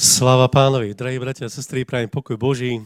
Sláva Pánovi, drahí bratia a sestry, prajem pokoj Boží.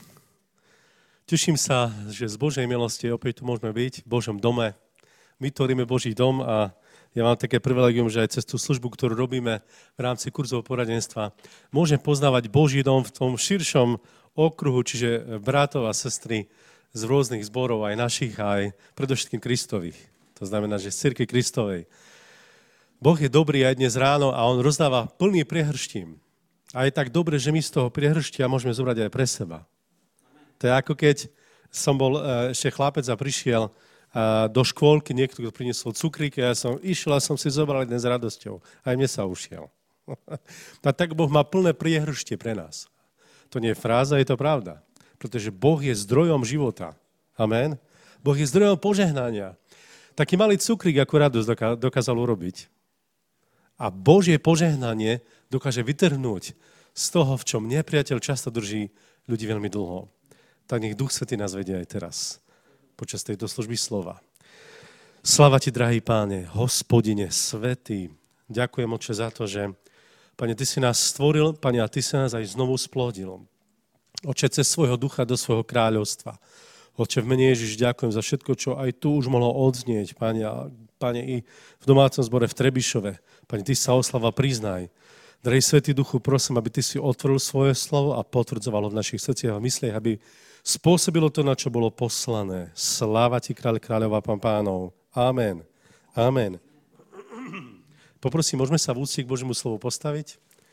Teším sa, že z Božej milosti opäť tu môžeme byť v Božom dome. My tvoríme Boží dom a ja mám také privilegium, že aj cez tú službu, ktorú robíme v rámci kurzov poradenstva, môžem poznávať Boží dom v tom širšom okruhu, čiže bratov a sestry z rôznych zborov, aj našich, aj predovšetkým Kristových. To znamená, že z cirkvi Kristovej. Boh je dobrý aj dnes ráno a on rozdáva plný priehrštím. A je tak dobre, že my z toho priehrštia môžeme zobrať aj pre seba. To je ako keď som bol ešte chlapec a prišiel do škôlky, niekto, kto priniesol cukríky a ja som išiel a som si zobral jeden s radosťou. Aj mne sa ušiel. A tak Boh má plné priehrštie pre nás. To nie je fráza, je to pravda. Pretože Boh je zdrojom života. Amen. Boh je zdrojom požehnania. Taký malý cukrík, ako radosť dokázal urobiť. A Božie požehnanie dokáže vytrhnúť z toho, v čom nepriateľ často drží ľudí veľmi dlho. Tak nech Duch Svätý nás vedie aj teraz, počas tejto služby slova. Sláva ti, drahý Páne, Hospodine, Svätý. Ďakujem, Otče, za to, že, Pane, Ty si nás stvoril, Pane, a Ty si nás aj znovu splodil. Otče, cez svojho ducha do svojho kráľovstva. Otče, v mene Ježiš, ďakujem za všetko, čo aj tu už mohlo odznieť, Pane, i v domácom zbore v Trebišove. Pane, Ty sa oslava priznaj. Drahý Svätý Duchu, prosím, aby Ty si otvoril svoje slovo a potvrdzovalo v našich srdciach a mysliach, aby spôsobilo to, na čo bolo poslané. Sláva Ti, Kráľ kráľov a Pán pánov. Amen. Amen. Poprosím, môžeme sa v úcte k Božiemu slovu postaviť?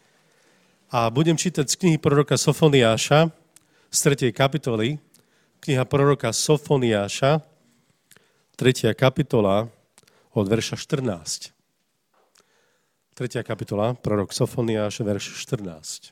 A budem čítať z knihy proroka Sofoniáša z 3. kapitoly. Kniha proroka Sofoniáša, 3. kapitola, od verša 14. 3. kapitola, prorok Sofoniáš, verš 14.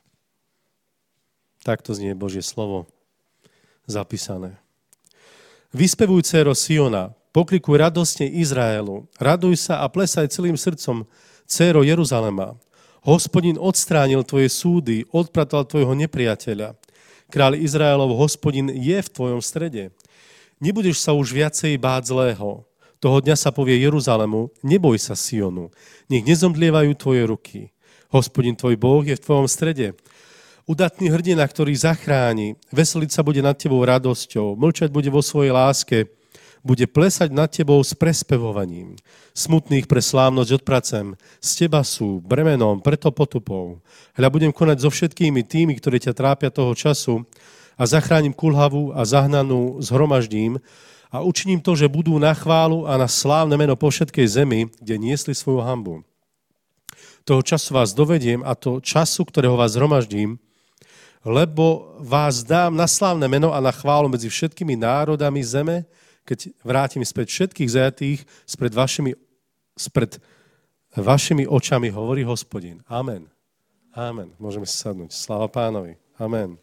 Takto znie Božie slovo zapísané. Vyspevuj, dcéro Siona, poklikuj radostne Izraelu, raduj sa a plesaj celým srdcom, dcéro Jeruzalema. Hospodin odstránil tvoje súdy, odpratal tvojho nepriateľa. Kráľ Izraelov, Hospodin je v tvojom strede. Nebudeš sa už viacej báť zlého. Toho dňa sa povie Jeruzalému, neboj sa Sionu, nech nezomdlievajú tvoje ruky. Hospodin tvoj Boh je v tvojom strede. Udatný hrdina, ktorý zachráni, veseliť sa bude nad tebou radosťou, mlčať bude vo svojej láske, bude plesať nad tebou s prespevovaním. Smutných pre slávnosť odpracem, z teba sú bremenom, preto potupou. Hľa budem konať so všetkými tými, ktorí ťa trápia toho času a zachránim kulhavú a zahnanú zhromaždím, a učiním to, že budú na chválu a na slávne meno po všetkej zemi, kde niesli svoju hanbu. Toho času vás dovediem a to času, ktorého vás zhromaždím, lebo vás dám na slávne meno a na chválu medzi všetkými národami zeme, keď vrátim späť všetkých zajatých spred vašimi očami, hovorí Hospodin. Amen. Amen. Môžeme si sadnúť. Sláva Pánovi. Amen.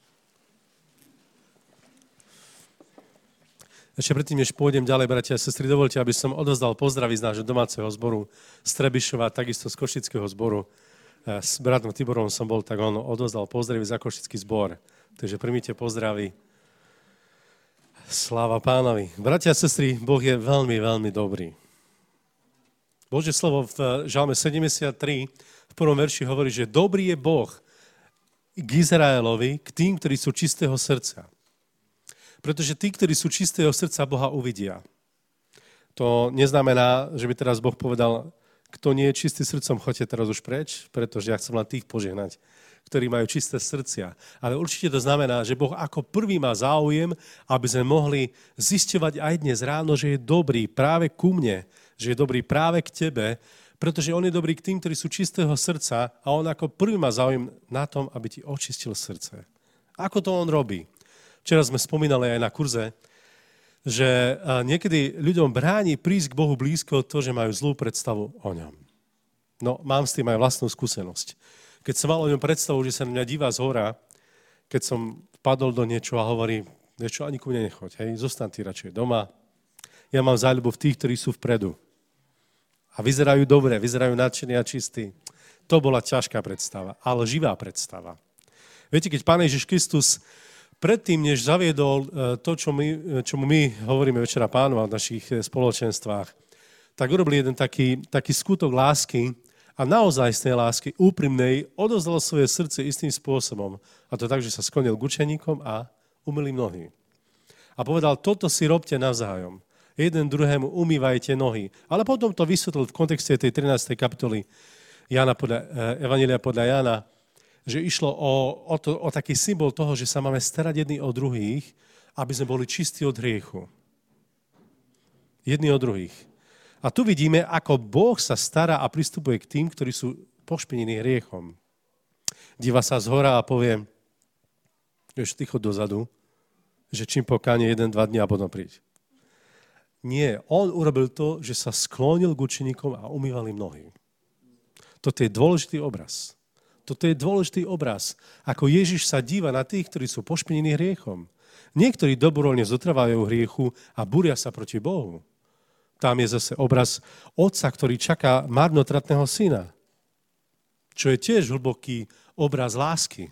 Ešte predtým, než pôjdem ďalej, bratia a sestry, dovolte, aby som odovzdal pozdravy z nášho domáceho zboru z Trebišova, takisto z Košického zboru. S bratom Tiborom som bol, tak on odovzdal pozdravy za Košický zbor. Takže primite pozdravy. Sláva Pánovi. Bratia a sestry, Boh je veľmi, veľmi dobrý. Božie slovo v Žalme 73 v prvom verši hovorí, že dobrý je Boh k Izraelovi, k tým, ktorí sú čistého srdca. Pretože tí, ktorí sú čistého srdca, Boha uvidia. To neznamená, že by teraz Boh povedal, kto nie je čistý srdcom, choďte teraz už preč, pretože ja chcem len tých požehnať, ktorí majú čisté srdcia. Ale určite to znamená, že Boh ako prvý má záujem, aby sme mohli zisťovať aj dnes ráno, že je dobrý práve ku mne, že je dobrý práve k tebe, pretože on je dobrý k tým, ktorí sú čistého srdca a on ako prvý má záujem na tom, aby ti očistil srdce. Ako to on robí? Včera sme spomínali aj na kurze, že niekedy ľuďom bráni prísť k Bohu blízko to, že majú zlú predstavu o ňom. No, mám s tým aj vlastnú skúsenosť. Keď som mal o ňom predstavu, že sa na mňa díva zhora, keď som padol do niečo a hovorí, vieš čo, ani ku mne nechoď, hej, zostaň ty radšej doma. Ja mám záľubu v tých, ktorí sú vpredu. A vyzerajú dobre, vyzerajú nadšení a čistí. To bola ťažká predstava, ale živá predstava. Viete, keď Pán Ježiš Kristus predtým, než zaviedol to, čomu my hovoríme Večera Pánova v našich spoločenstvách, tak urobil jeden taký skutok lásky a a naozaj z tej lásky úprimnej odozdal svoje srdce istým spôsobom. A to tak, že sa sklonil k učeníkom a umyli nohy. A povedal, toto si robte navzájom. Jeden druhému umývajte nohy. Ale potom to vysvetlil v kontexte tej 13. kapitoly Evanjelia podľa Jána, že išlo o taký symbol toho, že sa máme starať jedni o druhých, aby sme boli čistí od hriechu. Jedni od druhých. A tu vidíme, ako Boh sa stará a pristupuje k tým, ktorí sú pošpinení hriechom. Díva sa zhora a povie, vieš, ty chod dozadu, že čím pokánie 1-2 dní a potom príď. Nie, on urobil to, že sa sklonil k učeníkom a umýval im nohy. Toto je dôležitý obraz. Toto je dôležitý obraz, ako Ježiš sa díva na tých, ktorí sú pošpinení hriechom. Niektorí dobrovoľne zotrvávajú hriechu a búria sa proti Bohu. Tam je zase obraz otca, ktorý čaká marnotratného syna, čo je tiež hlboký obraz lásky.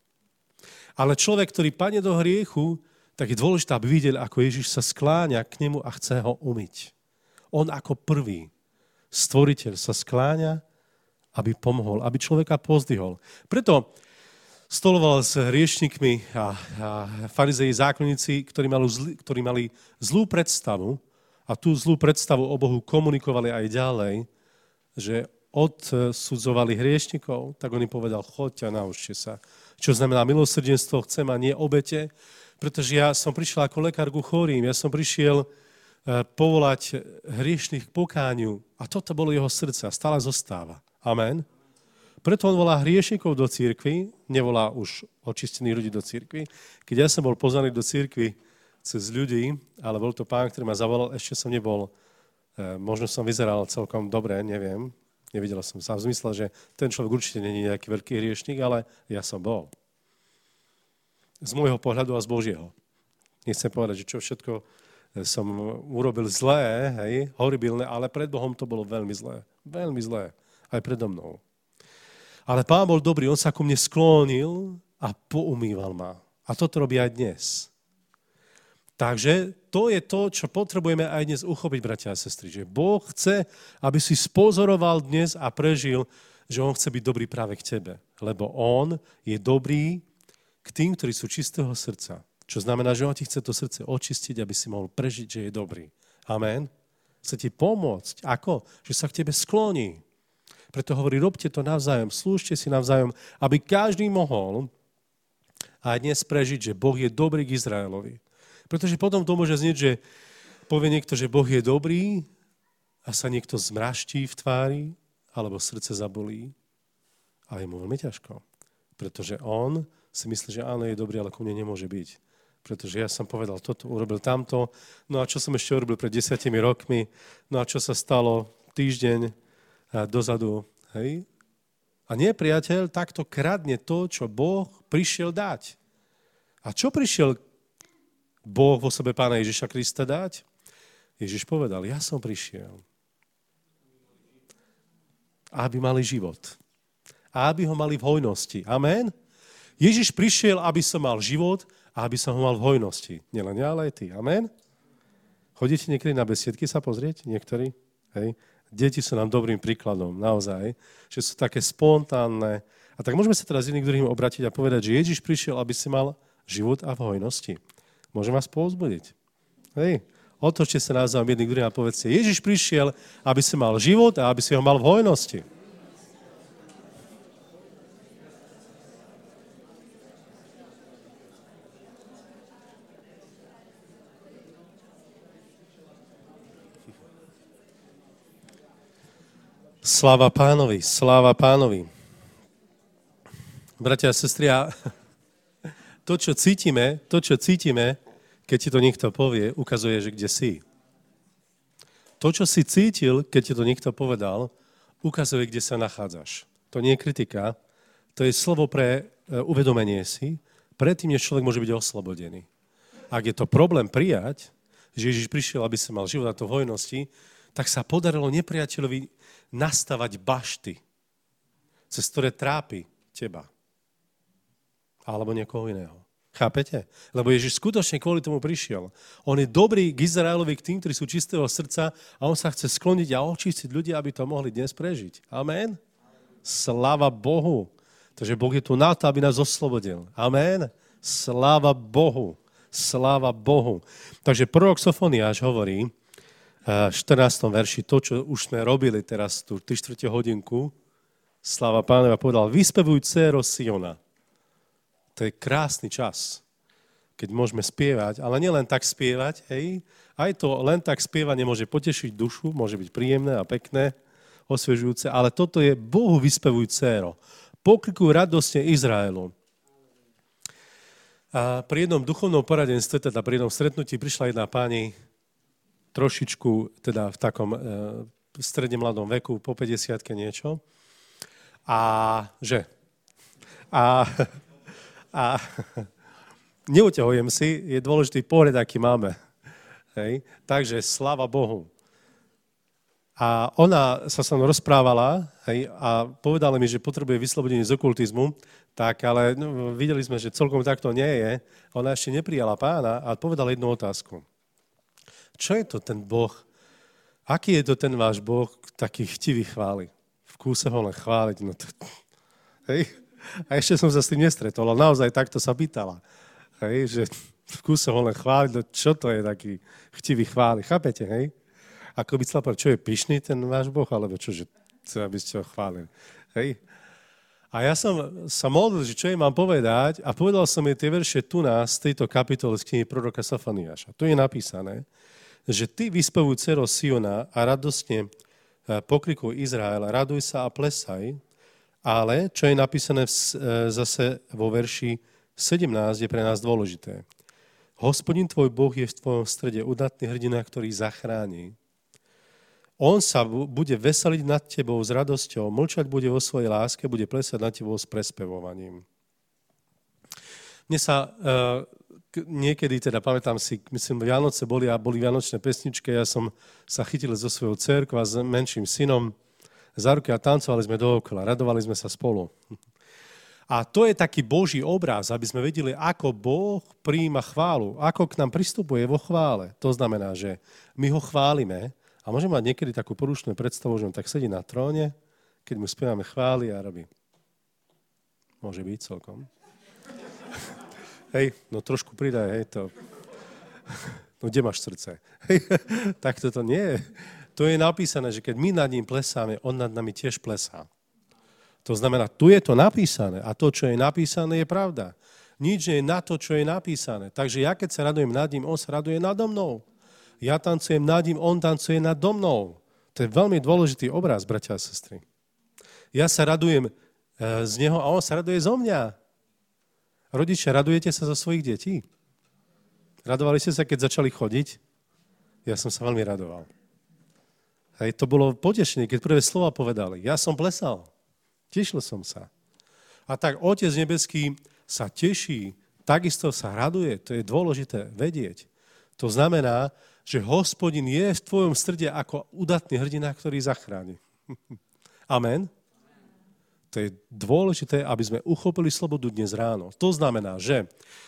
Ale človek, ktorý padne do hriechu, tak je dôležité, aby videl, ako Ježiš sa skláňa k nemu a chce ho umyť. On ako prvý stvoriteľ sa skláňa, aby pomohol, aby človeka pozdvihol. Preto stoloval s hriešnikmi a farizeji zákonníci, ktorí mali zlú predstavu a tú zlú predstavu o Bohu komunikovali aj ďalej, že odsudzovali hriešnikov, tak on im povedal, choďte a naučte sa. Čo znamená milosrdenstvo, chcem a nie obete, pretože ja som prišiel ako lekár ku chorým, ja som prišiel povolať hriešných k pokániu a toto bolo jeho srdce a stále zostáva. Amen. Preto on volá hriešnikov do cirkvi, nevolá už očistených ľudí do cirkvi. Keď ja som bol pozvaný do cirkvi cez ľudí, ale bol to pán, ktorý ma zavolal, ešte som nebol, možno som vyzeral celkom dobre, neviem, nevidel som sa v zmysle, že ten človek určite nie je nejaký veľký hriešnik, ale ja som bol. Z môjho pohľadu a z Božieho. Nechcem povedať, že čo všetko som urobil zlé, hej, horibilné, ale pred Bohom to bolo veľmi zlé. Veľmi zlé. Aj predo mnou. Ale Pán bol dobrý, on sa ku mne sklonil a poumýval ma. A toto robí aj dnes. Takže to je to, čo potrebujeme aj dnes uchopiť, bratia a sestry. Že Boh chce, aby si spozoroval dnes a prežil, že on chce byť dobrý práve k tebe. Lebo on je dobrý k tým, ktorí sú čistého srdca. Čo znamená, že on ti chce to srdce očistiť, aby si mohol prežiť, že je dobrý. Amen. Chce ti pomôcť. Ako? Že sa k tebe skloní. Preto hovorí, robte to navzájom, slúžte si navzájom, aby každý mohol aj dnes prežiť, že Boh je dobrý k Izraelovi. Pretože potom to môže znieť, že povie niekto, že Boh je dobrý a sa niekto zmraští v tvári, alebo srdce zabolí. A je mu veľmi ťažko. Pretože on si myslí, že áno, je dobrý, ale ku mne nemôže byť. Pretože ja som povedal toto, urobil tamto, no a čo som ešte urobil pred 10 rokmi, no a čo sa stalo týždeň dozadu, hej? A nepriateľ takto kradne to, čo Boh prišiel dať. A čo prišiel Boh vo sebe Pána Ježiša Krista dať? Ježiš povedal, ja som prišiel, aby mali život. A aby ho mali v hojnosti. Amen? Ježiš prišiel, aby som mal život a aby som ho mal v hojnosti. Nielen ja, ale aj ty. Amen? Chodíte niekedy na besiedky sa pozrieť? Niektorí? Hej? Deti sú nám dobrým príkladom, naozaj, že sú také spontánne. A tak môžeme sa teraz jedným druhým obrátiť a povedať, že Ježiš prišiel, aby si mal život a v hojnosti. Môžem vás povzbudiť. Hej. Otočte sa navzájom jedným druhým a povedzte, Ježiš prišiel, aby si mal život a aby si ho mal v hojnosti. Sláva Pánovi, sláva Pánovi. Bratia a sestry, to, čo cítime, keď ti to niekto povie, ukazuje, že kde si. To, čo si cítil, keď ti to niekto povedal, ukazuje, kde sa nachádzaš. To nie je kritika, to je slovo pre uvedomenie si, predtým, než človek môže byť oslobodený. Ak je to problém prijať, že Ježiš prišiel, aby sa mal život a to v hojnosti, tak sa podarilo nepriateľovi nastavať bašty, cez ktoré trápi teba. Alebo niekoho iného. Chápete? Lebo Ježiš skutočne kvôli tomu prišiel. On je dobrý k Izraelovi, k tým, ktorí sú čistého srdca a on sa chce skloniť a očistiť ľudia, aby to mohli dnes prežiť. Amen? Sláva Bohu. Takže Boh je tu na to, aby nás oslobodil. Amen. Sláva Bohu. Sláva Bohu. Takže prorok Sofoniáš hovorí v 14. verši to, čo už sme robili teraz tú 3/4 hodinku. Sláva Pánovi, povedal, vyspevuj dcéro Siona. To je krásny čas, keď môžeme spievať, ale nielen tak spievať, hej, aj to len tak spievanie môže potešiť dušu, môže byť príjemné a pekné, osviežujúce, ale toto je Bohu vyspevuj dcéro. Pokrikuj radostne Izraelu. A pri jednom duchovnom poradenstve, teda pri jednom stretnutí, prišla jedna pani trošičku, teda v takom stredne mladom veku, po 50-ke niečo, a neuťahujem si, je dôležitý pohľad, aký máme. Hej? Takže sláva Bohu. A ona sa so mnou rozprávala, hej, a povedala mi, že potrebuje vyslobodenie z okultizmu, tak ale videli sme, že celkom takto nie je. Ona ešte neprijala Pána a povedala jednu otázku. Čo je to ten Boh? Aký je to ten váš Boh, taký chtivý chvály? V kúse ho len chváliť. No to, hej? A ešte som sa s tým nestretol, ale naozaj takto sa pýtala. Hej, že v kúse ho len chváliť, no čo to je taký chtivý chvály? Chápete, hej? Ako by chcela povedať, čo je pyšný ten váš Boh, alebo čo, že aby ste ho chválili. Hej? A ja som sa modlil, že čo jej mám povedať a povedal som jej tie verše tu z tejto kapitoly z knihy proroka Sofoniáša. Tu je napísané, že ty vyspevuj dcero Siona a radostne pokrikuj Izrael, raduj sa a plesaj, ale čo je napísané zase vo verši 17 je pre nás dôležité. Hospodin tvoj Boh je v tvojom strede udatný hrdina, ktorý zachráni. On sa bude veseliť nad tebou s radosťou, mlčať bude vo svojej láske, bude plesať nad tebou s prespevovaním. Mne sa niekedy, teda pamätám si, myslím, Vianoce boli vianočné pesničky, ja som sa chytil so svojou dcérkou a s menším synom za ruky a tancovali sme dookola, radovali sme sa spolu. A to je taký Boží obraz, aby sme vedeli, ako Boh prijíma chválu, ako k nám pristupuje vo chvále. To znamená, že my ho chválime a môžeme mať niekedy takú porušnú predstavu, že on tak sedí na tróne, keď mu spievame chvály a robí. Môže byť celkom. Hej, no trošku pridaj, hej, to. No kde máš srdce? Hej, tak toto nie je. To je napísané, že keď my nad ním plesáme, on nad nami tiež plesá. To znamená, tu je to napísané a to, čo je napísané, je pravda. Nič nie je na to, čo je napísané. Takže ja, keď sa radujem nad ním, on sa raduje nado mnou. Ja tancujem nad ním, on tancuje nado mnou. To je veľmi dôležitý obraz, bratia a sestry. Ja sa radujem z neho a on sa raduje zo mňa. Rodičia, radujete sa zo svojich detí? Radovali ste sa, keď začali chodiť? Ja som sa veľmi radoval. Hej, to bolo potešenie, keď prvé slova povedali. Ja som plesal. Tešil som sa. A tak Otec nebeský sa teší, takisto sa raduje. To je dôležité vedieť. To znamená, že Hospodin je v tvojom strede ako udatný hrdina, ktorý zachráni. Amen. To je dôležité, aby sme uchopili slobodu dnes ráno. To znamená, že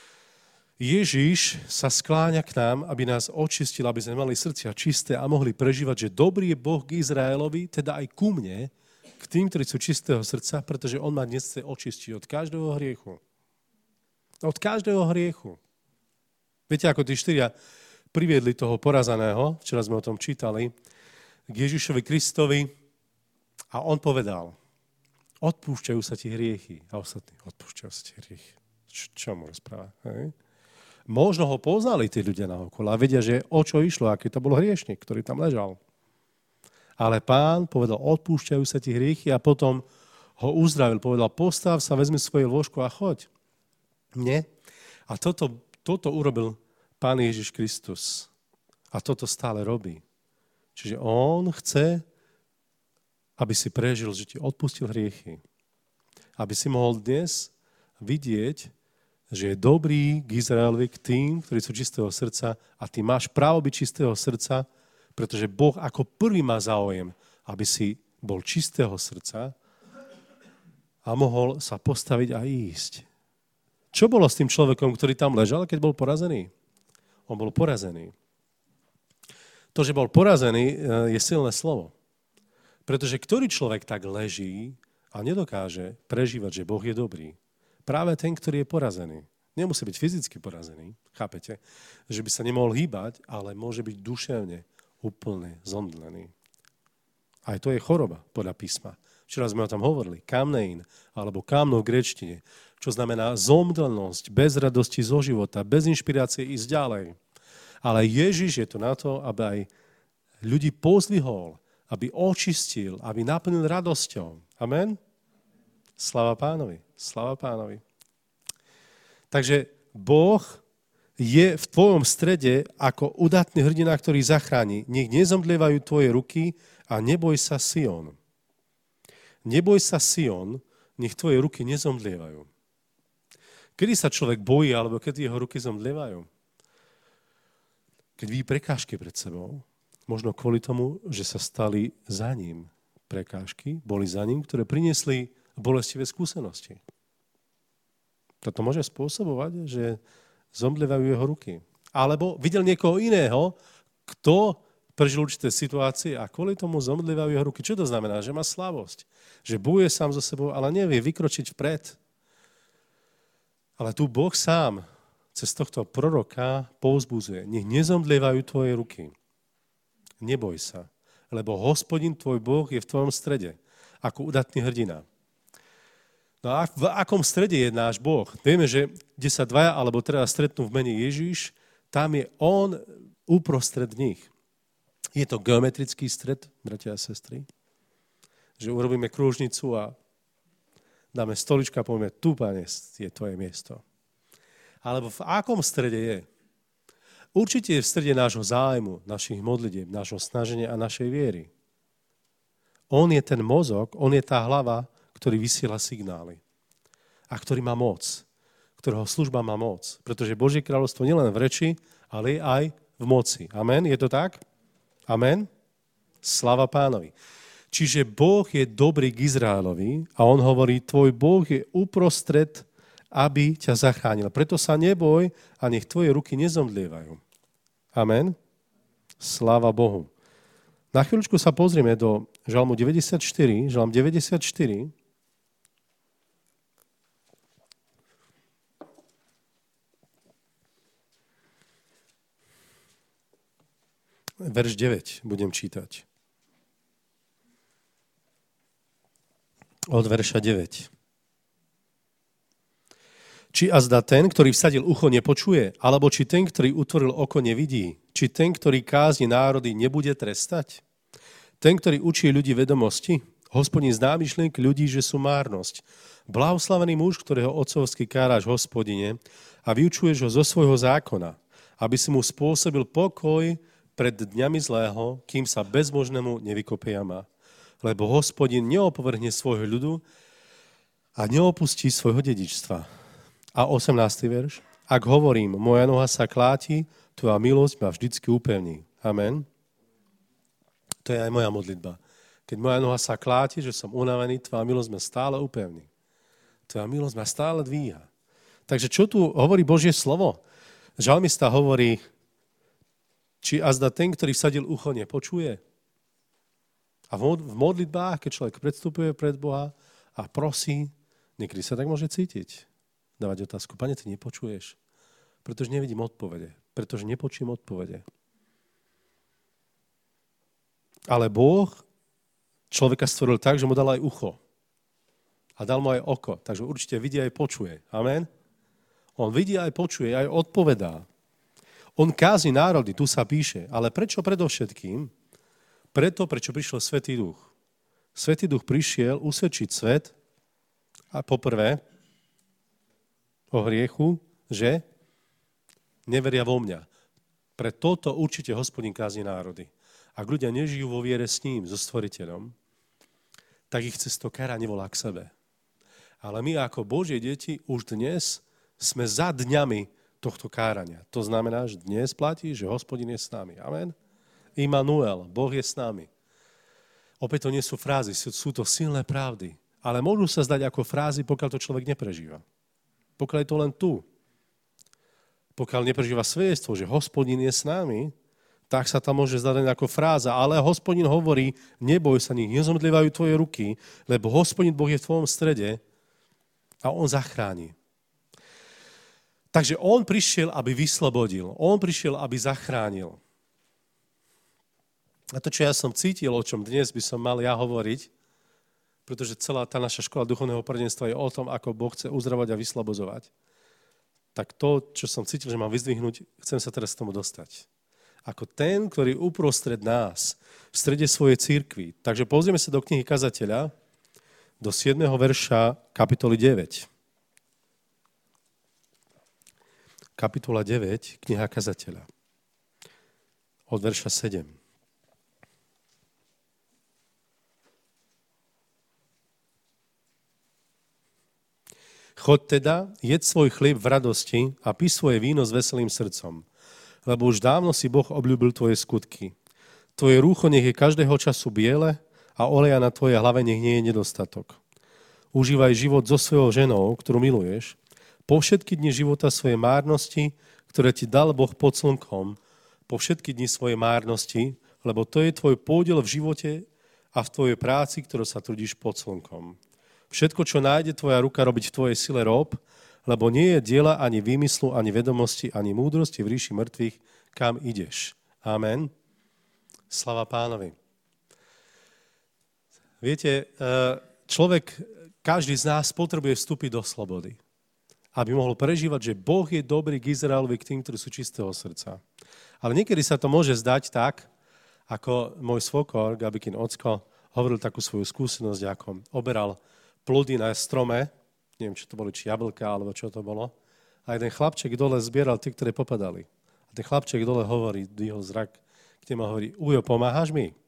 Ježiš sa skláňa k nám, aby nás očistil, aby sme mali srdcia čisté a mohli prežívať, že dobrý je Boh k Izraelovi, teda aj ku mne, k tým, ktorí sú čistého srdca, pretože on ma dnes chce očistiť od každého hriechu. Od každého hriechu. Viete, ako tí štyria priviedli toho porazaného, včera sme o tom čítali, k Ježišovi Kristovi a on povedal, odpúšťajú sa ti hriechy. A ostatní, odpúšťajú sa ti hriechy. Čo mu rozpráva? Hej? Možno ho poznali tí ľudia naokolo a vedia, že o čo išlo, aký to bol hriešnik, ktorý tam ležal. Ale Pán povedal, odpúšťajú sa ti hriechy a potom ho uzdravil. Povedal, postav sa, vezmi svoje lôžko a choď. Nie? A toto urobil Pán Ježiš Kristus. A toto stále robí. Čiže on chce, aby si prežil, že ti odpustil hriechy. Aby si mohol dnes vidieť, že je dobrý k Izraelovi, k tým, ktorí sú čistého srdca a ty máš právo byť čistého srdca, pretože Boh ako prvý má záujem, aby si bol čistého srdca a mohol sa postaviť a ísť. Čo bolo s tým človekom, ktorý tam ležal, keď bol porazený? On bol porazený. To, že bol porazený, je silné slovo. Pretože ktorý človek tak leží a nedokáže prežívať, že Boh je dobrý. Práve ten, ktorý je porazený. Nemusí byť fyzicky porazený, chápete? Že by sa nemohol hýbať, ale môže byť duševne úplne zomdlený. Aj to je choroba, podľa písma. Včera sme o tom hovorili. Kamnein, alebo kamno v gréčtine, čo znamená zomdlenosť, bez radosti zo života, bez inšpirácie ísť ďalej. Ale Ježiš je to na to, aby aj ľudí pozdvihol, aby očistil, aby naplnil radosťou. Amen? Sláva Pánovi. Sláva Pánovi. Takže Boh je v tvojom strede ako udatný hrdina, ktorý zachráni. Nech nezomdlievajú tvoje ruky a neboj sa Sion. Neboj sa Sion, nech tvoje ruky nezomdlievajú. Kedy sa človek bojí, alebo kedy jeho ruky zomdlievajú? Keď vidí prekážky pred sebou, možno kvôli tomu, že sa stali za ním prekážky, boli za ním, ktoré priniesli bolestivé skúsenosti. Toto môže spôsobovať, že zomdlievajú jeho ruky. Alebo videl niekoho iného, kto prežil určité situácie a kvôli tomu zomdlievajú jeho ruky. Čo to znamená? Že má slabosť. Že bojuje sám so sebou, ale nevie vykročiť vpred. Ale tu Boh sám cez tohto proroka povzbudzuje. Nech nezomdlievajú tvoje ruky. Neboj sa, lebo Hospodin tvoj Boh je v tvojom strede, ako udatný hrdina. No a v akom strede je náš Boh? Vieme, že kde sa dvaja alebo teda stretnú v mene Ježiš, tam je on uprostred nich. Je to geometrický stred, bratia a sestry, že urobíme krúžnicu a dáme stolička a povieme, tu, Pane, je tvoje miesto. Alebo v akom strede je? Určite je v strede nášho zájmu, našich modlitieb, nášho snaženia a našej viery. On je ten mozog, on je tá hlava, ktorý vysiela signály a ktorý má moc, ktorého služba má moc. Pretože Božie kráľovstvo nie len v reči, ale aj v moci. Amen? Je to tak? Amen? Sláva Pánovi. Čiže Boh je dobrý k Izraelovi a on hovorí, tvoj Boh je uprostred, aby ťa zachránil. Preto sa neboj a nech tvoje ruky nezomdlievajú. Amen? Sláva Bohu. Na chvíľučku sa pozrieme do Žalmu 94, Žalm 94, verš 9 budem čítať. Od verša 9. Či azda ten, ktorý vsadil ucho, nepočuje? Alebo či ten, ktorý utvoril oko, nevidí? Či ten, ktorý kázni národy, nebude trestať? Ten, ktorý učí ľudí vedomosti? Hospodin zná myšlienky ľudí, že sú márnosť. Blahoslavený muž, ktorého otcovský káraš, Hospodine, a vyučuješ ho zo svojho zákona, aby si mu spôsobil pokoj pred dňami zlého, kým sa bezbožnému nevykopie jama. Lebo Hospodin neopovrhne svojho ľudu a neopustí svojho dedičstva. A 18. verš. Ak hovorím, moja noha sa kláti, tvoja milosť ma vždycky upevní. Amen. To je aj moja modlitba. Keď moja noha sa kláti, že som unavený, tvoja milosť ma stále upevní. Tvoja milosť ma stále dvíha. Takže čo tu hovorí Božie slovo? Žalmista hovorí, či azda ten, ktorý vsadil ucho, nepočuje? A v modlitbách, keď človek predstupuje pred Boha a prosí, niekedy sa tak môže cítiť. Dávať otázku, Pane, ty nepočuješ? Pretože nevidím odpovede. Pretože nepočujem odpovede. Ale Boh človeka stvoril tak, že mu dal aj ucho. A dal mu aj oko. Takže určite vidí aj počuje. Amen? On vidí aj počuje, aj odpovedá. On kázni národy, tu sa píše. Ale prečo predovšetkým? Preto, prečo prišiel Svätý Duch. Svätý Duch prišiel usvedčiť svet a poprvé o hriechu, že neveria vo mňa. Pre toto určite Hospodin kázni národy. Ak ľudia nežijú vo viere s ním, so Stvoriteľom, tak ich cez to kara nevolá k sebe. Ale my ako Božie deti už dnes sme za dňami tohto kárania. To znamená, že dnes platí, že Hospodin je s nami. Amen? Immanuel, Boh je s nami. Opäť to nie sú frázy, sú to silné pravdy. Ale môžu sa zdať ako frázy, pokiaľ to človek neprežíva. Pokiaľ je to len tu. Pokiaľ neprežíva svedectvo, že Hospodin je s nami, tak sa tam môže zdať len ako fráza, ale Hospodin hovorí, neboj sa nich, nezomdlievajú tvoje ruky, lebo Hospodin Boh je v tvojom strede a on zachráni. Takže on prišiel, aby vyslobodil, on prišiel, aby zachránil. A to, čo ja som cítil, o čom dnes by som mal ja hovoriť, pretože celá tá naša škola duchovného poradenstva je o tom, ako Boh chce uzdravovať a vyslobozovať, tak to, čo som cítil, že mám vyzdvihnúť, chcem sa teraz k tomu dostať. Ako ten, ktorý uprostred nás, v strede svojej cirkvi. Takže pozrieme sa do knihy Kazateľa, do 7. verša kapitoly 9. Kapitola 9, kniha Kazateľa. Od verša 7. Choď teda, jedz svoj chlieb v radosti a pí svoje víno s veselým srdcom, lebo už dávno si Boh obľúbil tvoje skutky. Tvoje rúcho nech je každého času biele a oleja na tvojej hlave nech nie je nedostatok. Užívaj život so svojou ženou, ktorú miluješ, po všetky dni života svojej márnosti, ktoré ti dal Boh pod slnkom, po všetky dni svojej márnosti, lebo to je tvoj podiel v živote a v tvojej práci, ktorú sa trudíš pod slnkom. Všetko, čo nájde tvoja ruka robiť v tvojej sile rob, lebo nie je diela ani výmyslu, ani vedomosti, ani múdrosti v ríši mŕtvych, kam ideš. Amen. Slava Pánovi. Viete, človek, každý z nás potrebuje vstúpiť do slobody, aby mohol prežívať, že Boh je dobrý k Izraelovi, k tým, ktorí sú čistého srdca. Ale niekedy sa to môže zdať tak, ako môj svokor, Gabikin ocko, hovoril takú svoju skúsenosť, ako oberal plody na strome, neviem, čo to boli, či jablka, alebo čo to bolo. A jeden chlapček dole zbieral tie, ktoré popadali. A ten chlapček dole hovorí, dvihol zrak k nemu a hovorí, Ujo, pomáhaš mi?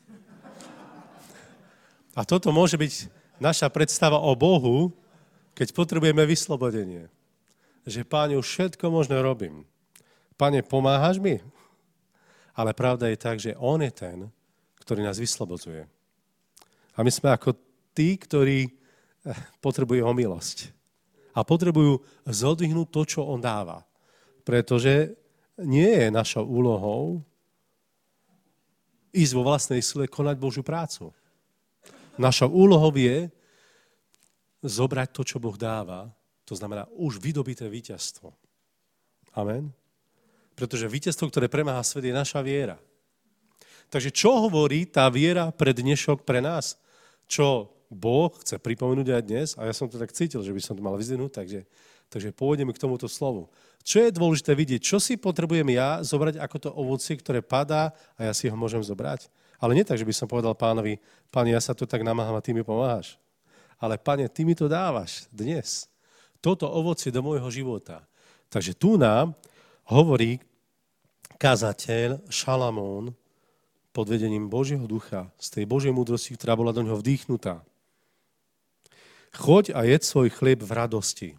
A toto môže byť naša predstava o Bohu, keď potrebujeme vyslobodenie. Že, Páne, už všetko možno robím. Pane, pomáhaš mi? Ale pravda je tak, že on je ten, ktorý nás vyslobodzuje. A my sme ako tí, ktorí potrebujú ho milosť. A potrebujú zodvihnúť to, čo on dáva. Pretože nie je našou úlohou ísť vo vlastnej sile konať Božiu prácu. Našou úlohou je zobrať to, čo Boh dáva, to znamená už vydobité víťazstvo. Amen? Pretože víťazstvo, ktoré premáha svet, je naša viera. Takže čo hovorí tá viera pre dnešok pre nás? Čo Boh chce pripomenúť aj dnes, a ja som to tak cítil, že by som to mal vyzdvihnúť, takže pôjdeme k tomuto slovu. Čo je dôležité vidieť? Čo si potrebujem ja zobrať ako to ovocie, ktoré padá a ja si ho môžem zobrať? Ale nie tak, že by som povedal Pánovi, Pane, ja sa tu tak namáham a ty mi pomáhaš. Ale Pane, ty mi to dávaš dnes. Toto ovocie do môjho života. Takže tu nám hovorí kazateľ Šalamón pod vedením Božieho ducha, z tej Božej múdrosti, ktorá bola do ňoho vdýchnutá. Choď a jedz svoj chlieb v radosti.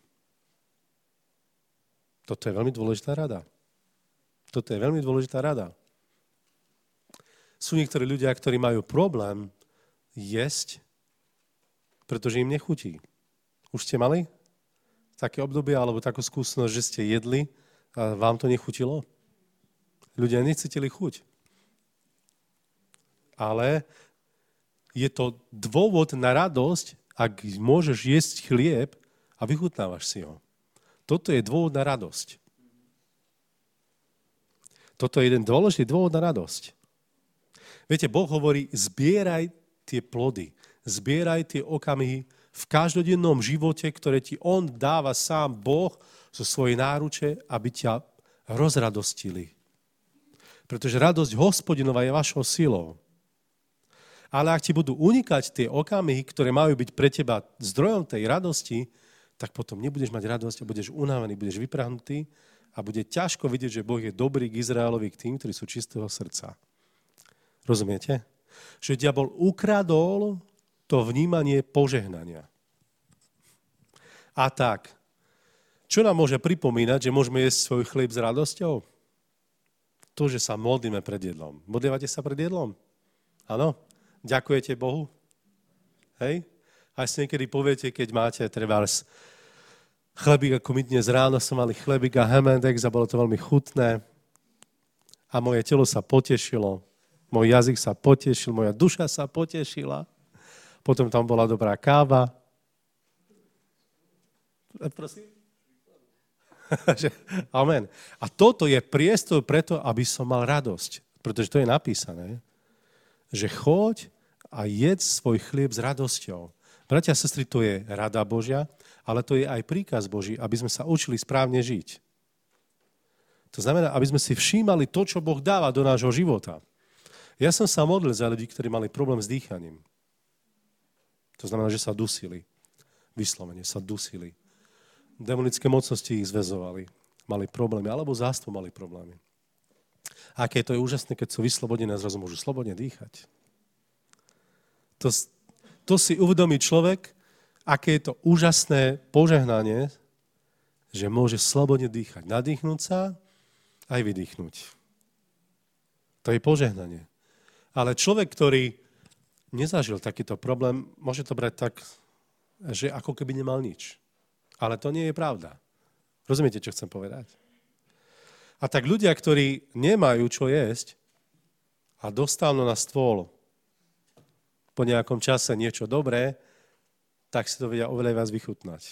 Toto je veľmi dôležitá rada. Toto je veľmi dôležitá rada. Sú niektorí ľudia, ktorí majú problém jesť, pretože im nechutí. Už ste mali také obdobie alebo takú skúsenosť, že ste jedli a vám to nechutilo? Ľudia necítili chuť. Ale je to dôvod na radosť, ak môžeš jesť chlieb a vychutnávaš si ho. Toto je dôvod na radosť. Toto je jeden dôležitý dôvod na radosť. Viete, Boh hovorí, zbieraj tie plody, zbieraj tie okamihy v každodennom živote, ktoré ti on dáva sám Boh zo svojej náruče, aby ťa rozradostili. Pretože radosť Hospodinova je vašou silou. Ale ak ti budú unikať tie okamihy, ktoré majú byť pre teba zdrojom tej radosti, tak potom nebudeš mať radosť a budeš unavený, budeš vyprahnutý a bude ťažko vidieť, že Boh je dobrý k Izraelovi, k tým, ktorí sú čistého srdca. Rozumiete? Že diabol ukradol to vnímanie požehnania. A tak, čo nám môže pripomínať, že môžeme jesť svoj chlieb s radosťou? To, že sa modlíme pred jedlom. Modlívate sa pred jedlom? Áno? Ďakujete Bohu? Hej? A si niekedy poviete, keď máte trebárs chlebík, ako my dnes ráno som mali chlebík a hemendex a bolo to veľmi chutné. A moje telo sa potešilo, môj jazyk sa potešil, moja duša sa potešila. Potom tam bola dobrá káva. Prosím? Amen. A toto je priestor preto, aby som mal radosť. Pretože to je napísané, že choď a jedz svoj chlieb s radosťou. Bratia a sestry, to je rada Božia, ale to je aj príkaz Boží, aby sme sa učili správne žiť. To znamená, aby sme si všímali to, čo Boh dáva do nášho života. Ja som sa modlil za ľudí, ktorí mali problém s dýchaním. To znamená, že sa dusili. Vyslovene sa dusili. Demonické mocnosti ich zväzovali. Mali problémy, alebo zástvo mali problémy. A aké to je úžasné, keď sú vyslobodené a zrazu môžu slobodne dýchať. To si uvedomí človek, aké je to úžasné požehnanie, že môže slobodne dýchať. Nadýchnúť sa, aj vydýchnuť. To je požehnanie. Ale človek, ktorý nezažil takýto problém, môže to brať tak, že ako keby nemal nič. Ale to nie je pravda. Rozumiete, čo chcem povedať? A tak ľudia, ktorí nemajú čo jesť a dostanú na stôl po nejakom čase niečo dobré, tak si to vedia oveľa viac vychutnať.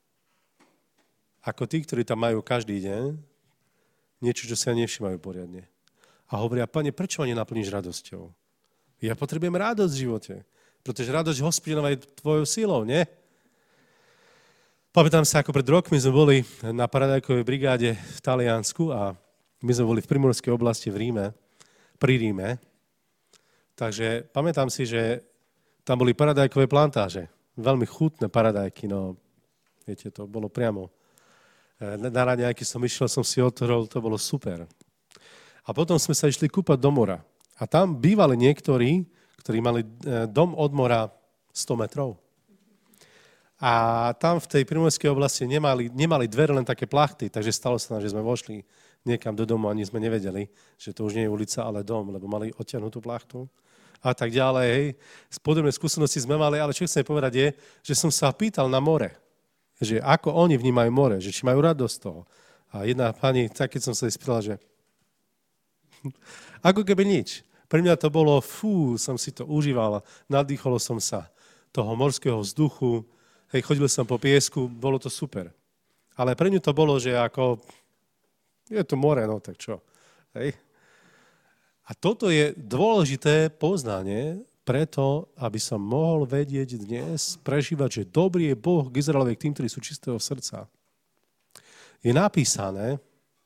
Ako tí, ktorí tam majú každý deň niečo, čo si ani nevšimajú poriadne. A hovoria, Pane, prečo ma nenaplníš radosťou? Ja potrebujem radosť v živote, pretože radosť Hospodinova je tvojou silou, nie? Pamätám sa, ako pred rokmi sme boli na paradajkovej brigáde v Taliansku a my sme boli v primorskej oblasti v Ríme, pri Ríme. Takže pamätám si, že tam boli paradajkové plantáže. Veľmi chutné paradajky, no viete, to bolo priamo. Na raňajky som išiel, som si otvoril, to bolo super. A potom sme sa išli kúpať do mora. A tam bývali niektorí, ktorí mali dom od mora 100 metrov. A tam v tej primorskej oblasti nemali dvere, len také plachty, takže stalo sa nám, že sme vošli niekam do domu, ani sme nevedeli, že to už nie je ulica, ale dom, lebo mali odtiahnutú plachtu a tak ďalej. Hej. Podobné skúsenosti sme mali, ale čo chcem povedať je, že som sa pýtal na more, že ako oni vnímajú more, že či majú radosť z toho. A jedna pani, tak keď som sa spýtal, že ako keby nič. Pre mňa to bolo, som si to užíval, nadýchol som sa toho morského vzduchu, hej, chodil som po piesku, bolo to super. Ale pre ňu to bolo, že ako, je to more, no tak čo. Hej. A toto je dôležité poznanie preto, aby som mohol vedieť dnes, prežívať, že dobrý je Boh k Izraelovi, k tým, ktorí sú čistého srdca. Je napísané,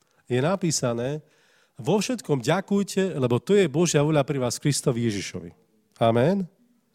vo všetkom ďakujte, lebo to je Božia voľa pri vás Kristovi Ježišovi. Amen.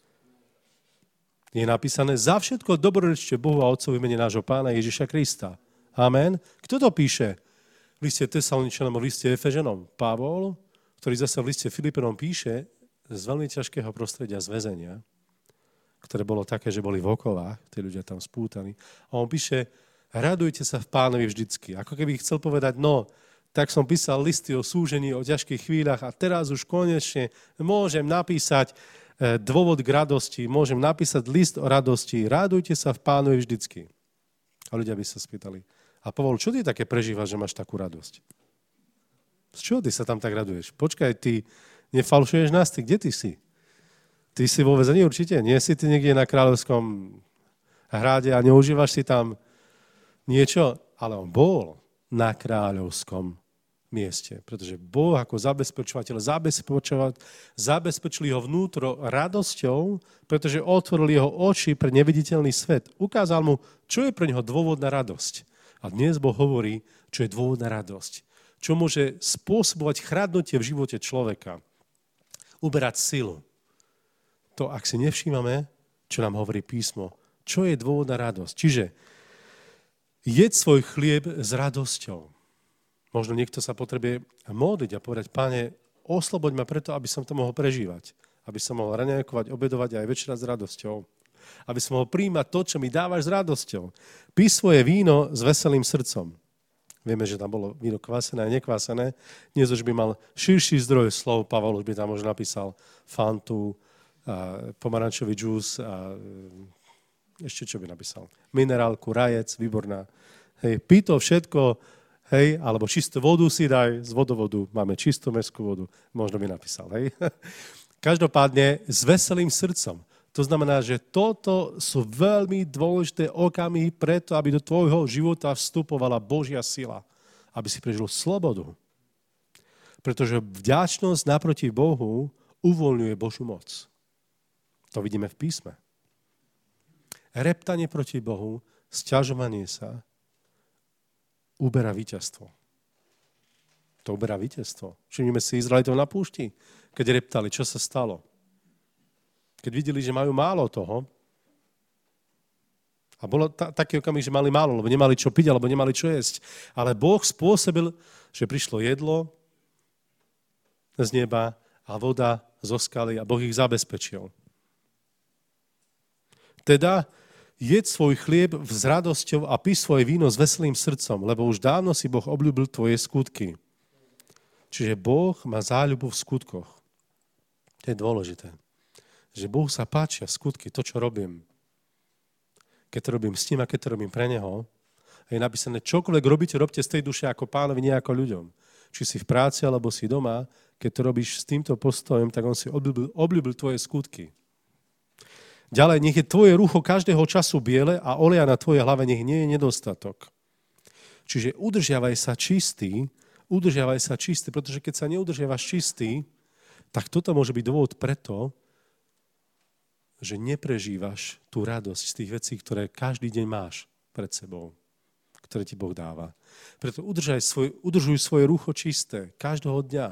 Je napísané, za všetko dobrorečte Bohu a Otcovi v mene nášho Pána Ježiša Krista. Amen. Kto to píše? V liste Tesaloničanom, v liste Efeženom. Pavol, ktorý zase v liste Filipenom píše z veľmi ťažkého prostredia z väzenia, ktoré bolo také, že boli v okovách, tí ľudia tam spútaní. A on píše, radujte sa v Pánovi vždycky. Ako keby chcel povedať, no, tak som písal listy o súžení, o ťažkých chvíľach a teraz už konečne môžem napísať dôvod k radosti, môžem napísať list o radosti. Radujte sa v Pánovi vždycky. A ľudia by sa spýtali, a Pavol, čo ty také prežívaš, že máš takú radosť? Z čoho ty sa tam tak raduješ? Počkaj, ty nefalšuješ nás, ty kde ty si? Ty si vo väzení určite? Nie si ty niekde na kráľovskom hrade a neužívaš si tam niečo? Ale on bol na kráľovskom mieste, pretože Boh ako zabezpečovateľ zabezpečil jeho vnútro radosťou, pretože otvoril jeho oči pre neviditeľný svet. Ukázal mu, čo je pre neho dôvod na radosť. A dnes Boh hovorí, čo je dôvod na radosť. Čo môže spôsobovať chradnutie v živote človeka. Uberať silu. To, ak si nevšímame, čo nám hovorí písmo, čo je dôvod na radosť. Čiže jedz svoj chlieb s radosťou. Možno niekto sa potrebuje modliť a povedať, Pane, osloboď ma preto, aby som to mohol prežívať. Aby som mohol raňajkovať, obedovať aj večerať s radosťou. Aby som mohol príjmať to, čo mi dávaš s radosťou. Pí svoje víno s veselým srdcom. Vieme, že tam bolo víno kvasené a nekvasené. Dnes už by mal širší zdroj slov. Pavol už by tam možno napísal fantu, pomarančový džús a ešte čo by napísal? Minerálku, rajec, výborná. Hej, pí to všetko hej, alebo čistú vodu si daj, z vodovodu máme čistú mestskú vodu, možno by napísal, hej. Každopádne s veselým srdcom. To znamená, že toto sú veľmi dôležité okamihy preto, aby do tvojho života vstupovala Božia sila, aby si prežil slobodu. Pretože vďačnosť naproti Bohu uvoľňuje Božiu moc. To vidíme v písme. Reptanie proti Bohu, sťažovanie sa, uberá víťazstvo. To uberá víťazstvo. Všimnime si Izraelitov na púšti, keď reptali, čo sa stalo. Keď videli, že majú málo toho, a bolo taký okamih, že mali málo, lebo nemali čo piť, alebo nemali čo jesť. Ale Boh spôsobil, že prišlo jedlo z neba a voda zo skaly a Boh ich zabezpečil. Teda jedz svoj chlieb s radosťou a pí svoje víno s veselým srdcom, lebo už dávno si Boh obľúbil tvoje skutky. Čiže Boh má záľubu v skutkoch. To je dôležité. Že Bohu sa páčia skutky, to, čo robím. Keď to robím s ním a keď to robím pre neho, je napísané, čokoľvek robíte, robte z tej duše ako Pánovi, nie ako ľuďom. Či si v práci, alebo si doma, keď to robíš s týmto postojom, tak on si obľúbil tvoje skutky. Ďalej, nech je tvoje rucho každého času biele a oleja na tvojej hlave nech nie je nedostatok. Čiže udržiavaj sa čistý, pretože keď sa neudržiavaš čistý, tak toto môže byť dôvod preto, že neprežívaš tú radosť z tých vecí, ktoré každý deň máš pred sebou, ktoré ti Boh dáva. Preto udržuj svoje rucho čisté každého dňa.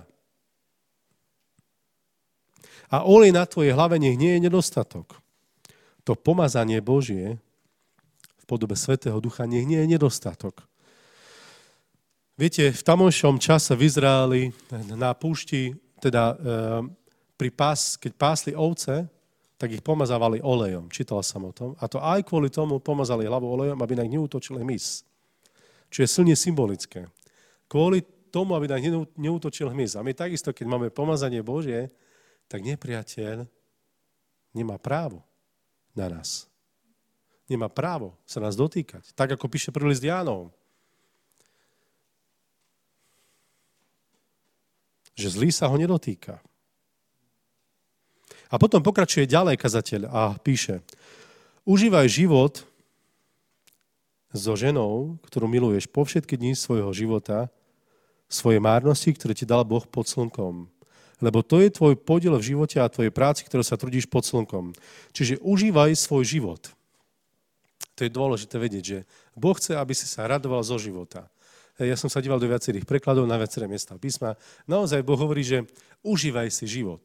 A olej na tvojej hlave nech nie je nedostatok. To pomazanie Božie v podobe Svätého Ducha nech nie je nedostatok. Viete, v tamojšom čase v Izraeli na púšti, teda keď pásli ovce, tak ich pomazávali olejom. Čítal som o tom. A to aj kvôli tomu pomazali hlavu olejom, aby na nich neútočil hmyz. Čo je silne symbolické. Kvôli tomu, aby na nich neútočil hmyz. A my takisto, keď máme pomazanie Božie, tak nepriateľ nemá právo na nás. Nemá právo sa nás dotýkať. Tak, ako píše prvý list Jánov. Že zlý sa ho nedotýka. A potom pokračuje ďalej kazateľ a píše, užívaj život so ženou, ktorú miluješ po všetky dni svojho života, svoje márnosti, ktoré ti dal Boh pod slnkom. Lebo to je tvoj podiel v živote a tvojej práci, ktorú sa trudíš pod slnkom. Čiže užívaj svoj život. To je dôležité vedieť, že Boh chce, aby si sa radoval zo života. Ja som sa díval do viacerých prekladov na viaceré miesta písma. Naozaj Boh hovorí, že užívaj si život.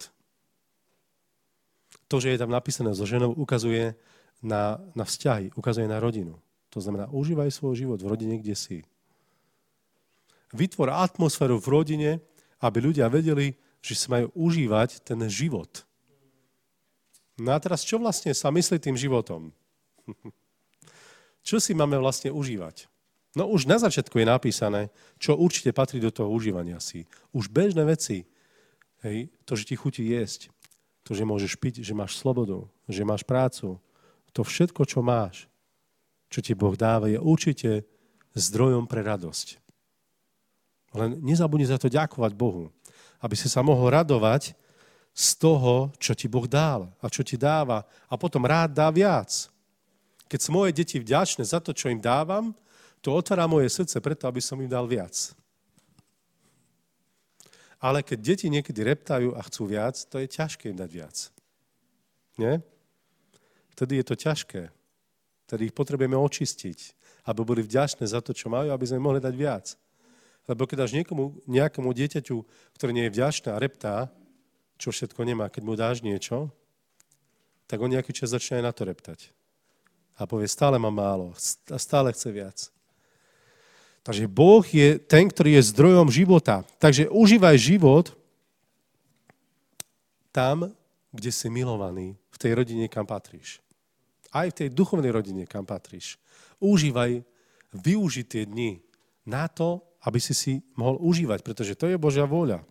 To, že je tam napísané so ženou, ukazuje na vzťahy, ukazuje na rodinu. To znamená, užívaj svoj život v rodine, kde si. Vytvor atmosféru v rodine, aby ľudia vedeli, že si majú užívať ten život. No a teraz, čo vlastne sa myslí tým životom? Čo si máme vlastne užívať? No už na začiatku je napísané, čo určite patrí do toho užívania si. Už bežné veci, hej, to, že ti chutí jesť, to, že môžeš piť, že máš slobodu, že máš prácu, to všetko, čo máš, čo ti Boh dáva, je určite zdrojom pre radosť. Len nezabudni za to ďakovať Bohu, aby si sa mohol radovať z toho, čo ti Boh dal a čo ti dáva a potom rád dá viac. Keď sú moje deti vďačné za to, čo im dávam, to otvára moje srdce preto, aby som im dal viac. Ale keď deti niekedy reptajú a chcú viac, to je ťažké im dať viac. Nie? Vtedy je to ťažké. Vtedy ich potrebujeme očistiť, aby boli vďačné za to, čo majú, aby sme mohli dať viac. Lebo keď dáš nejakému dieťaťu, ktoré nie je vďačné a reptá, čo všetko nemá, keď mu dáš niečo, tak on nejaký čas začne aj na to reptať. A povie, stále mám málo a stále chce viac. Takže Boh je ten, ktorý je zdrojom života. Takže užívaj život tam, kde si milovaný, v tej rodine, kam patríš. Aj v tej duchovnej rodine, kam patríš. Využi tie dni na to, aby si mohol užívať, pretože to je Božia vôľa.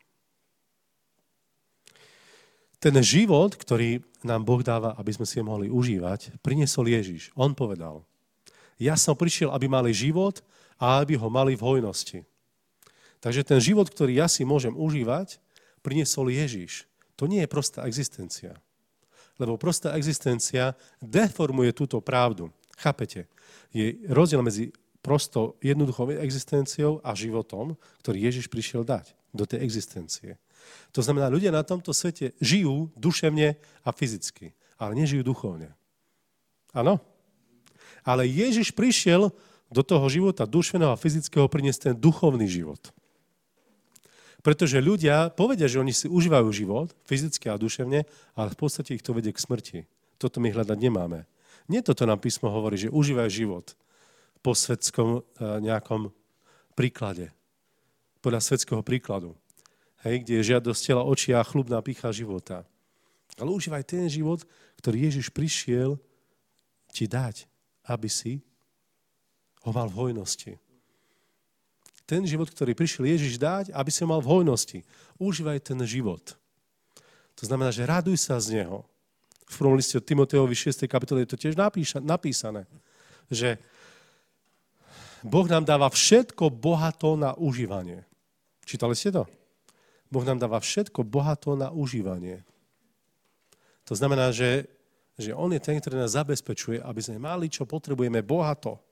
Ten život, ktorý nám Boh dáva, aby sme si ho mohli užívať, priniesol Ježiš. On povedal, ja som prišiel, aby mali život a aby ho mali v hojnosti. Takže ten život, ktorý ja si môžem užívať, priniesol Ježiš. To nie je prostá existencia. Lebo prostá existencia deformuje túto pravdu. Chápete? Je rozdiel medzi prosto jednoduchou existenciou a životom, ktorý Ježiš prišiel dať do tej existencie. To znamená, ľudia na tomto svete žijú duševne a fyzicky, ale nežijú duchovne. Áno? Ale Ježiš prišiel do toho života duševného a fyzického priniesť ten duchovný život. Pretože ľudia povedia, že oni si užívajú život, fyzicky a duševne, ale v podstate ich to vedie k smrti. Toto my hľadať nemáme. Nie toto nám písmo hovorí, že užívaj život po svetskom nejakom príklade. Podľa svetského príkladu. Hej, kde je žiadosť tela, očí a chlubná pýcha života. Ale užívaj ten život, ktorý Ježiš prišiel ti dať, aby si ho mal v hojnosti. Ten život, ktorý prišiel Ježiš dať, aby si ho mal v hojnosti. Užívaj ten život. To znamená, že raduj sa z neho. V prvom liste od Timotejovi 6. kapitole je to tiež napísané, že Boh nám dáva všetko bohato na užívanie. Čítali ste to? Boh nám dáva všetko bohato na užívanie. To znamená, že on je ten, ktorý nás zabezpečuje, aby sme mali, čo potrebujeme, bohato.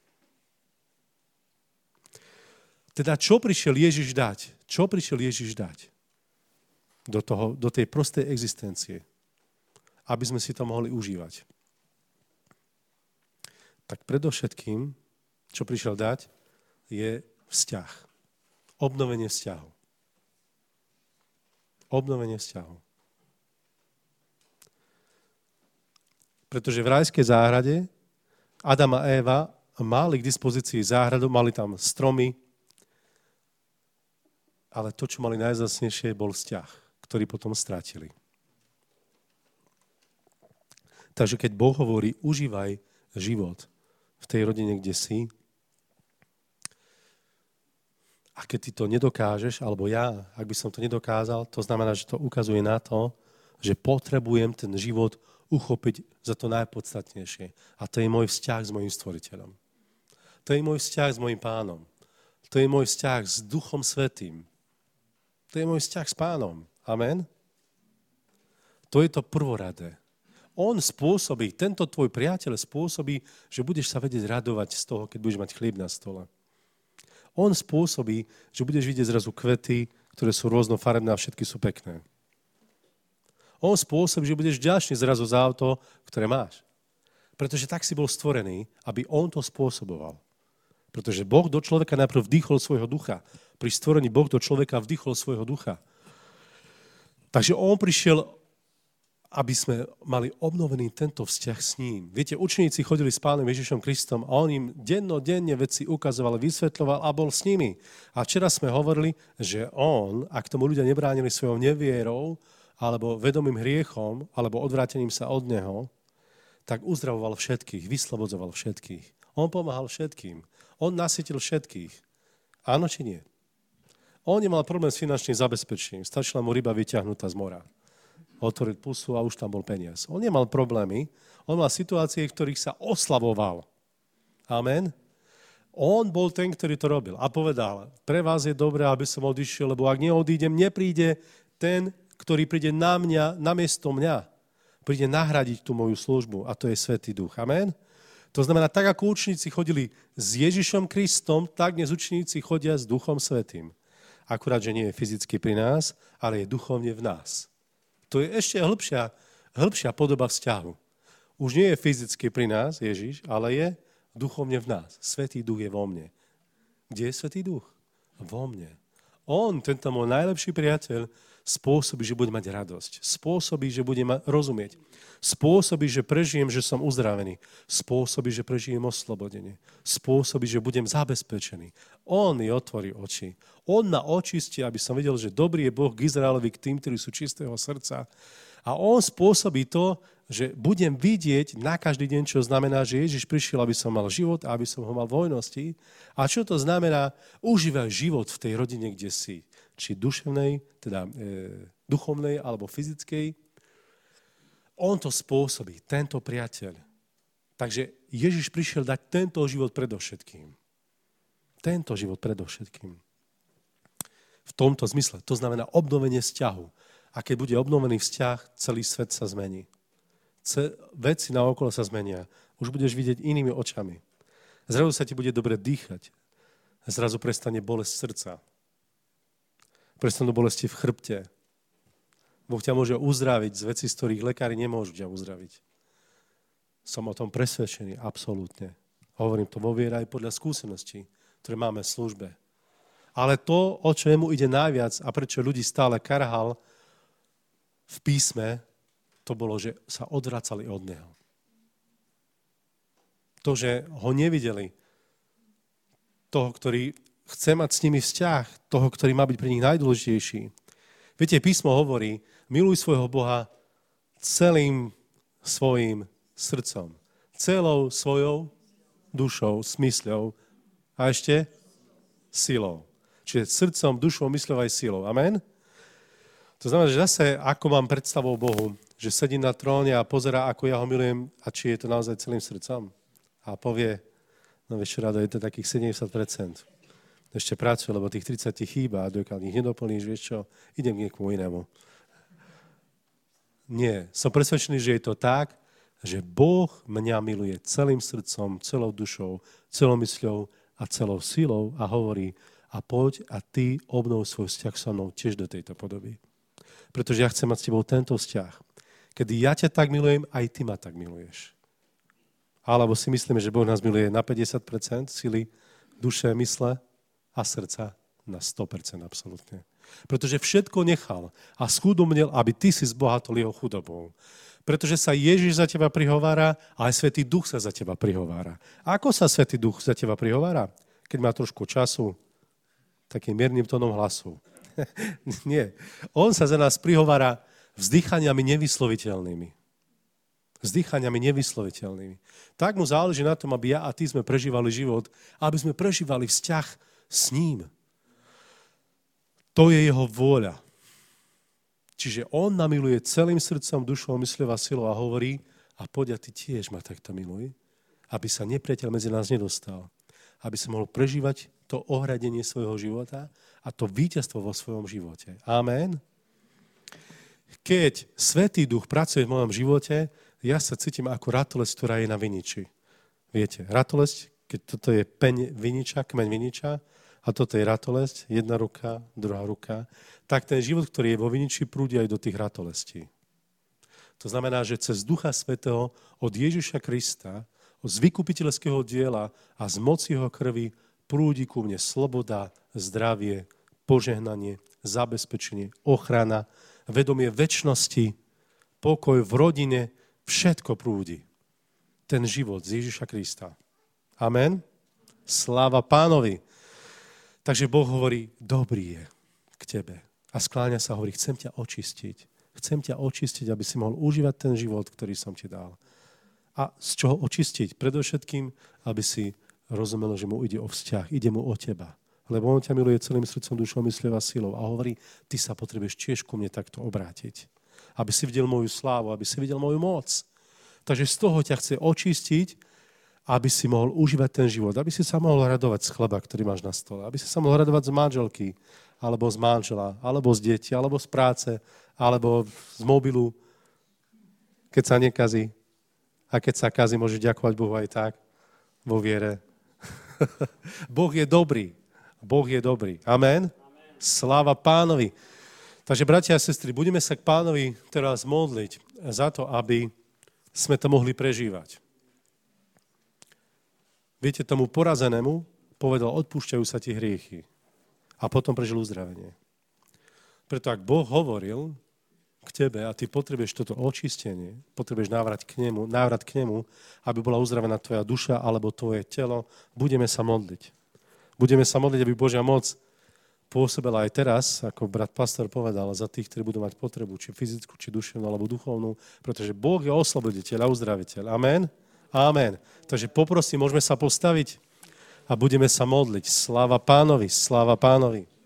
Teda, čo prišiel Ježiš dať? Čo prišiel Ježiš dať do tej prostej existencie? Aby sme si to mohli užívať. Tak predovšetkým, čo prišiel dať, je vzťah. Obnovenie vzťahu. Obnovenie vzťahu. Pretože v rajskej záhrade Adam a Éva mali k dispozícii záhradu, mali tam stromy, ale to, čo mali najvzácnejšie, bol vzťah, ktorý potom strátili. Takže keď Boh hovorí, užívaj život v tej rodine, kde si, a keď ty to nedokážeš, alebo ja, ak by som to nedokázal, to znamená, že to ukazuje na to, že potrebujem ten život uchopiť za to najpodstatnejšie. A to je môj vzťah s mojím stvoriteľom. To je môj vzťah s mojím pánom. To je môj vzťah s Duchom Svätým. To je môj vzťah s pánom. Amen? To je to prvoradé. On spôsobí, tento tvoj priateľ spôsobí, že budeš sa vedieť radovať z toho, keď budeš mať chlieb na stole. On spôsobí, že budeš vidieť zrazu kvety, ktoré sú rôznofarebné a všetky sú pekné. On spôsobí, že budeš vďačný zrazu za auto, ktoré máš. Pretože tak si bol stvorený, aby on to spôsoboval. Pretože Boh do človeka najprv vdýchol svojho ducha. Pri stvorení Boh do človeka vdýchol svojho ducha. Takže on prišiel, aby sme mali obnovený tento vzťah s ním. Viete, učeníci chodili s Pánom Ježišom Kristom a on im dennodenne veci ukazoval, vysvetľoval a bol s nimi. A včera sme hovorili, že on, ak tomu ľudia nebránili svojou nevierou, alebo vedomým hriechom, alebo odvrátením sa od neho, tak uzdravoval všetkých, vyslobodzoval všetkých. On pomáhal všetkým. On nasytil všetkých. Áno či nie? On nemal problém s finančným zabezpečením. Stačila mu ryba vyťahnutá z mora. Otvoriť pusu a už tam bol peniaz. On nemal problémy. On mal situácie, v ktorých sa oslavoval. Amen. On bol ten, ktorý to robil. A povedal, pre vás je dobré, aby som odišiel, lebo ak neodídem, nepríde ten, ktorý príde na mňa, namiesto mňa. Príde nahradiť tú moju službu. A to je Svätý Duch. Amen. To znamená, tak ako učeníci chodili s Ježišom Kristom, tak dnes učeníci chodia s Duchom Svätým. Akurát, že nie je fyzicky pri nás, ale je duchovne v nás. To je ešte hĺbšia podoba vzťahu. Už nie je fyzicky pri nás Ježiš, ale je duchovne v nás. Svätý Duch je vo mne. Kde je Svätý Duch? Vo mne. On, tento môj najlepší priateľ, spôsobí, že budem mať radosť. Spôsobí, že budem rozumieť. Spôsobí, že prežijem, že som uzdravený. Spôsobí, že prežijem oslobodenie. Spôsobí, že budem zabezpečený. On mi otvorí oči. On ma očistí, aby som videl, že dobrý je Boh k Izraelovi, k tým, ktorí sú čistého srdca. A on spôsobí to, že budem vidieť na každý deň, čo znamená, že Ježiš prišiel, aby som mal život a aby som ho mal v hojnosti. A čo to znamená? Užívaj život v tej rodine, kde si. Či duševnej, teda duchovnej alebo fyzickej. On to spôsobí, tento priateľ. Takže Ježiš prišiel dať tento život predovšetkým. Tento život predovšetkým. V tomto zmysle. To znamená obnovenie vzťahu. A keď bude obnovený vzťah, celý svet sa zmení. Veci naokolo sa zmenia. Už budeš vidieť inými očami. Zrazu sa ti bude dobre dýchať. Zrazu prestane bolesť srdca. Prestanú bolesti v chrbte. Boh ťa môže uzdraviť z vecí, z ktorých lekári nemôžu ťa uzdraviť. Som o tom presvedčený, absolútne. Hovorím to vo viere aj podľa skúseností, ktoré máme v službe. Ale to, o čo jemu ide najviac a prečo ľudí stále karhal v písme, to bolo, že sa odvracali od neho. To, že ho nevideli, toho, ktorý chce mať s nimi vzťah, toho, ktorý má byť pre nich najdôležitejší. Viete, písmo hovorí, miluj svojho Boha celým svojim srdcom, celou svojou dušou, smysľou a ešte silou. Čiže srdcom, dušou, mysľou aj silou. Amen? To znamená, že zase, ako mám predstavu o Bohu, že sedí na tróne a pozerá, ako ja ho milujem a či je to naozaj celým srdcom. A povie, no vieš čo, Rado, je to takých 70%. Ešte pracuje, lebo tých 30 ti chýba a dokiaľ ich nedoplníš, vieš čo, idem k niekomu inému. Nie, som presvedčený, že je to tak, že Boh mňa miluje celým srdcom, celou dušou, celou mysľou a celou silou a hovorí, a poď a ty obnov svoj vzťah so mnou tiež do tejto podoby. Pretože ja chcem mať s tebou tento vzťah. Kedy ja ťa tak milujem, aj ty ma tak miluješ. Alebo si myslíme, že Boh nás miluje na 50% sily, duše, mysle a srdca na 100% absolútne. Pretože všetko nechal a schudobnil, aby ty si zbohatol jeho chudobou. Pretože sa Ježiš za teba prihovára a aj Svätý Duch sa za teba prihovára. A ako sa Svätý Duch za teba prihovára? Keď má trošku času, takým miernym tónom hlasu. Nie. On sa za nás prihovára vzdychaniami nevysloviteľnými. Vzdychaniami nevysloviteľnými. Tak mu záleží na tom, aby ja a ty sme prežívali život, aby sme prežívali vzťah s ním. To je jeho vôľa. Čiže on namiluje celým srdcom, dušou, mysľou a silou a hovorí, a poď a ty tiež ma takto miluj, aby sa nepriateľ medzi nás nedostal. Aby sa mohol prežívať to ohradenie svojho života a to víťazstvo vo svojom živote. Amen. Keď Svätý Duch pracuje v mojom živote, ja sa cítim ako ratolesť, ktorá je na viniči. Viete, ratolesť, keď toto je viniča, kmeň viniča, a toto je ratolesť, jedna ruka, druhá ruka, tak ten život, ktorý je vo viniči, prúdi aj do tých ratolestí. To znamená, že cez Ducha Svätého od Ježiša Krista, z vykupiteľského diela a z moci jeho krvi prúdi ku mne sloboda, zdravie, požehnanie, zabezpečenie, ochrana, vedomie večnosti, pokoj v rodine, všetko prúdi. Ten život z Ježiša Krista. Amen. Sláva Pánovi. Takže Boh hovorí, dobrý je k tebe. A skláňa sa, hovorí, chcem ťa očistiť. Chcem ťa očistiť, aby si mohol užívať ten život, ktorý som ti dal. A z čoho očistiť? Predovšetkým, aby si rozumel, že mu ide o vzťah, ide mu o teba. Lebo on ťa miluje celým srdcom, dušou, mysľou a silou. A hovorí, ty sa potrebuješ tiež ku mne takto obrátiť. Aby si videl moju slávu, aby si videl moju moc. Takže z toho ťa chce očistiť, aby si mohol užívať ten život. Aby si sa mohol radovať z chleba, ktorý máš na stole. Aby si sa mohol radovať z manželky, alebo z manžela, alebo z detí, alebo z práce, alebo z mobilu, keď sa nekazí. A keď sa kazí, môžeš ďakovať Bohu aj tak, vo viere. Boh je dobrý. Boh je dobrý. Amen? Sláva Pánovi. Takže, bratia a sestry, budeme sa k Pánovi teraz modliť za to, aby sme to mohli prežívať. Viete, tomu porazenému povedal, odpúšťajú sa ti hriechy. A potom prežil uzdravenie. Preto ak Boh hovoril k tebe a ty potrebuješ toto očistenie, potrebuješ návrat k nemu, aby bola uzdravená tvoja duša alebo tvoje telo, budeme sa modliť. Budeme sa modliť, aby Božia moc pôsobila aj teraz, ako brat pastor povedal, za tých, ktorí budú mať potrebu, či fyzickú, či duševnú, alebo duchovnú, pretože Boh je osloboditeľ a uzdraviteľ. Amen? Amen. Takže poprosím, môžeme sa postaviť a budeme sa modliť. Sláva Pánovi, sláva Pánovi.